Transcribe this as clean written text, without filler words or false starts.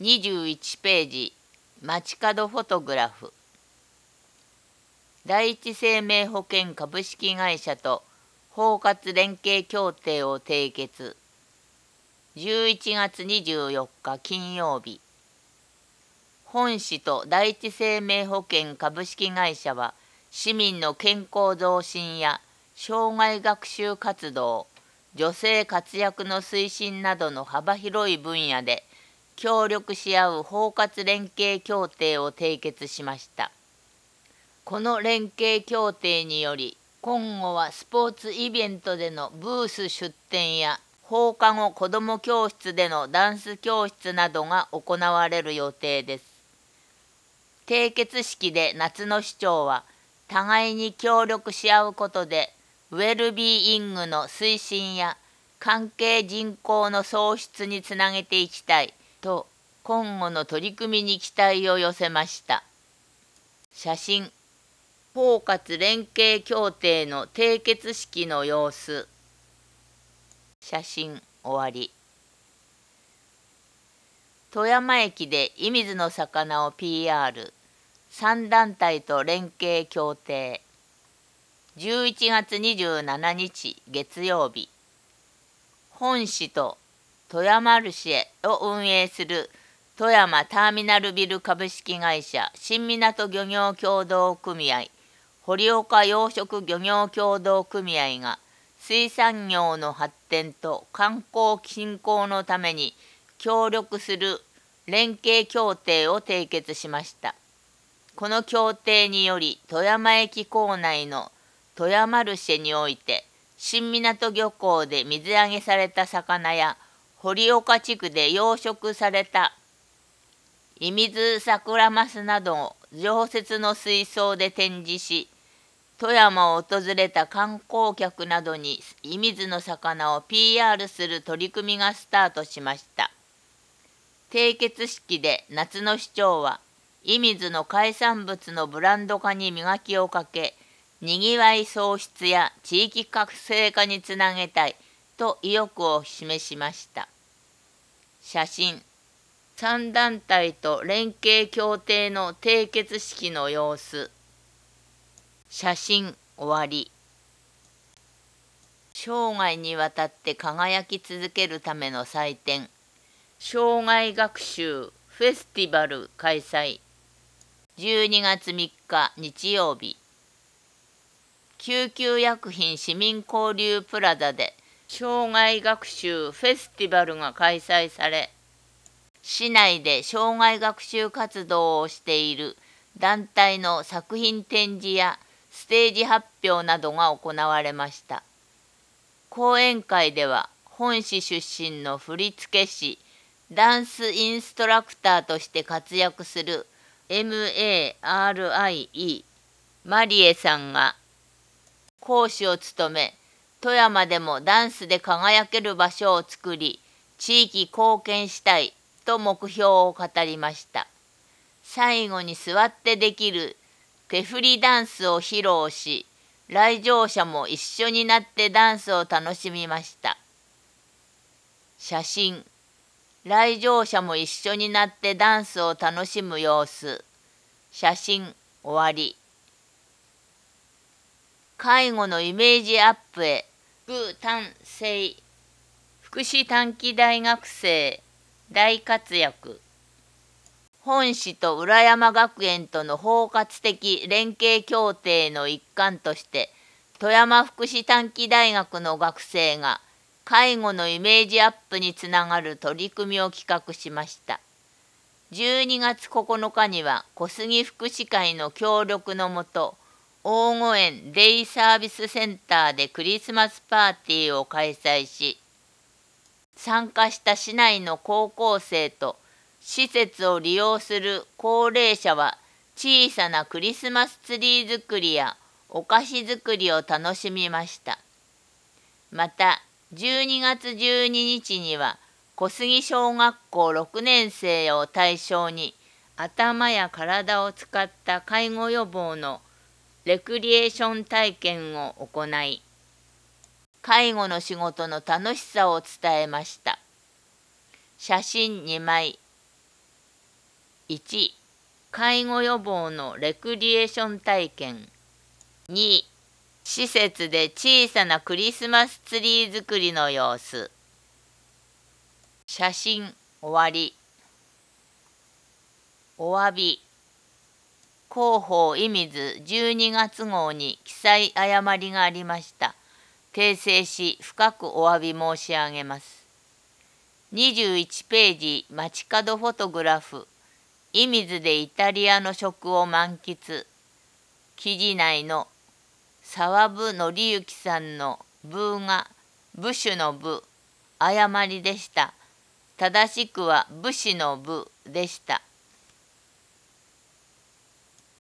21ページ、街角フォトグラフ。第一生命保険株式会社と包括連携協定を締結。11月24日金曜日。本市と第一生命保険株式会社は、市民の健康増進や障害学習活動、女性活躍の推進などの幅広い分野で協力し合う包括連携協定を締結しました。この連携協定により、今後はスポーツイベントでのブース出展や放課後子ども教室でのダンス教室などが行われる予定です。締結式で夏野市長は、互いに協力し合うことでウェルビーイングの推進や関係人口の創出につなげていきたいと今後の取り組みに期待を寄せました。写真。包括連携協定の締結式の様子。写真終わり。富山駅で射水の魚を PR。3団体と連携協定。11月27日月曜日。本市と富山ルシエを運営する富山ターミナルビル株式会社新湊漁業協同組合、堀岡養殖漁業協同組合が水産業の発展と観光振興のために協力する連携協定を締結しました。この協定により富山駅構内の富山ルシェにおいて新湊漁港で水揚げされた魚や堀岡地区で養殖された射水サクラマスなどを常設の水槽で展示し、富山を訪れた観光客などに射水の魚を PR する取り組みがスタートしました。締結式で夏野市長は、射水の海産物のブランド化に磨きをかけ、にぎわい創出や地域活性化につなげたいと意欲を示しました。写真。3団体と連携協定の締結式の様子。写真終わり。生涯にわたって輝き続けるための祭典、生涯学習フェスティバル開催。12月3日日曜日。救急薬品市民交流プラザで生涯学習フェスティバルが開催され、市内で生涯学習活動をしている団体の作品展示やステージ発表などが行われました。講演会では本市出身の振付師、ダンスインストラクターとして活躍する MARIE マリエさんが講師を務め、富山でもダンスで輝ける場所を作り、地域貢献したいと目標を語りました。最後に座ってできる手振りダンスを披露し、来場者も一緒になってダンスを楽しみました。写真。来場者も一緒になってダンスを楽しむ様子。写真終わり。介護のイメージアップへ副単生福祉短期大学生大活躍。本市と浦山学園との包括的連携協定の一環として、富山福祉短期大学の学生が介護のイメージアップにつながる取り組みを企画しました。12月9日には小杉福祉会の協力のもと、大御園デイサービスセンターでクリスマスパーティーを開催し、参加した市内の高校生と施設を利用する高齢者は小さなクリスマスツリー作りやお菓子作りを楽しみました。また12月12日には小杉小学校6年生を対象に頭や体を使った介護予防のレクリエーション体験を行い、介護の仕事の楽しさを伝えました。写真2枚。 1、介護予防のレクリエーション体験。2、施設で小さなクリスマスツリー作りの様子。写真終わり。お詫び。広報射水12月号に記載誤りがありました。訂正し深くお詫び申し上げます。21ページ街角フォトグラフ。射水でイタリアの食を満喫。記事内の沢部紀之さんの部が部首の部、誤りでした。正しくは武士の部でした。